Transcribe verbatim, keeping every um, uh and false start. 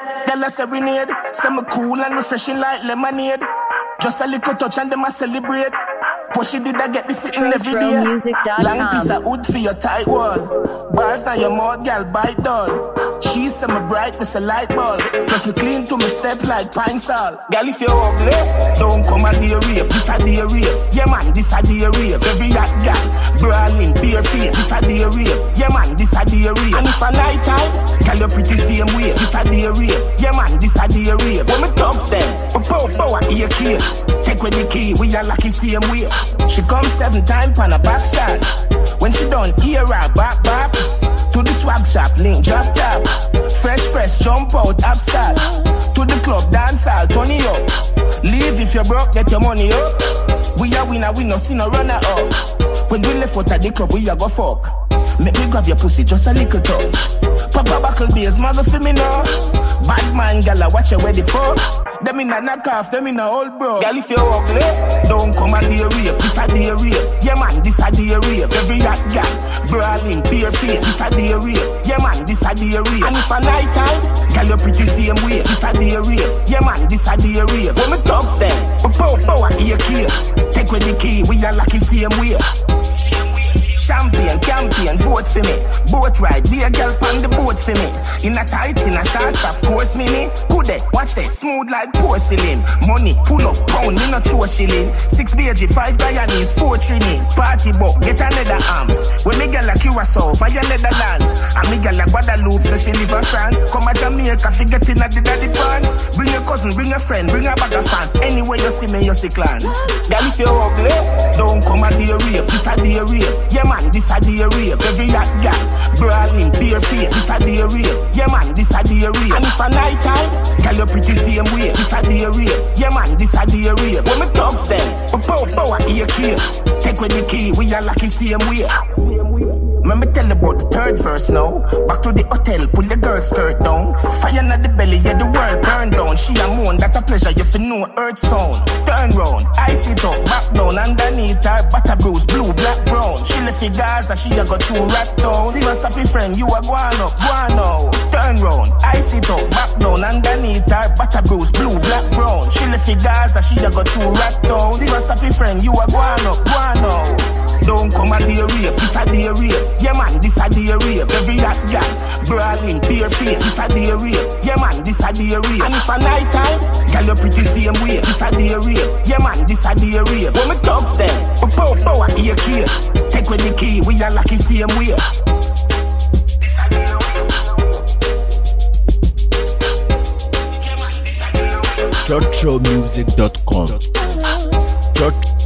Girl a serenade, say me cool and refreshing like lemonade. Just a little touch and them a celebrate. Push it did I get this sitting every day. Long piece of wood for your tight wall. Bars now your mouth, girl, bite down. She say me bright, me say light bulb. Plus me clean to me step like pine salt. Girl, if you're ugly, don't come a day rave. This a day rave. Yeah man, this a day rave. Every hot girl, brawling, bare face. This a day rave. Yeah man, this a day rave. And if a night time, girl, you pretty same way. This a day rave. Yeah man, this a day rave. When me talks them, we pow pow at ear key. Take with the key, we are lucky same way. She comes seven times on a back shot. When she done hear her back back to the swag shop, link drop top. Fresh fresh jump out upstart. To the club dance hall, turn it up. Leave if you're broke, get your money up. We are winner, we no see no runner up. When we left out at the club, we a go fuck. Make me grab your pussy, just a little touch. Papa buckle beers, mother for me now. Bad man, gala, watch your ready fuck. Them in a knock off, them in a old bro. Girl, if you're ugly, don't come and day rave. This a day rave. Yeah man, this a day rave. Every hot girl, brawling, bare face. This a day rave. Yeah man, this a day rave. And if a night time, girl, you pretty same way. This a day rave. Yeah man, this a day rave. When me talks them, we pow pow at ear key. Take with the key, we are lucky same way. Champion, champion, vote for me. Boat ride, be a girl on the boat for me. In a tights, in a shorts, of course, mini. Good day, watch that, smooth like porcelain. Money, pull up, pound, me not show shilling. Six B G, five Guyanese, four Trini. Party book, get another arms. When me girl like Curacao, via Netherlands. And me girl like Guadeloupe, so she live in France. Come a Jamaica, fi get in at the daddy pants. Bring your cousin, bring a friend, bring a bag of fans. Anywhere you see me, you see clans. Girl, if you're ugly, don't come a day rave. This a day rave. Yeah man, this a day rave. Every hot girl, brawling, bare face. This a day rave. Yeah man, this a day rave. And if a night time, girl, you pretty same way. This a day rave. Yeah man, this a day rave. When me talks them, we pow pow at ear key. Take with the key, we are lucky same way. Let me tell about the third verse now. Back to the hotel, pull the girl skirt down. Fire in the belly, yeah, the world burn down. She a moan, that a pleasure, you fi know earth sound. Turn round, ice it up, back down. Underneath her, butter bruise, blue, black, brown. She left the Gaza, she a go through rat town. See what's happy friend, you a go on up, go on now. Turn round, ice it up, back down. Underneath her, butter bruise, blue, black, brown. She left the Gaza, she a go through rat town. See what's happy friend, you a go on up, go on now. Don't come a day rave, this a day rave. Yeah man, this a day rave. Every hot girl, brawling, bare face. This a day rave. Yeah man, this a day rave. And if a night time, girl, you pretty same way. This a day rave. Yeah man, this a day rave. When me talks them, we pow pow at ear key. Take with the key, we are lucky same way. church show music dot com Church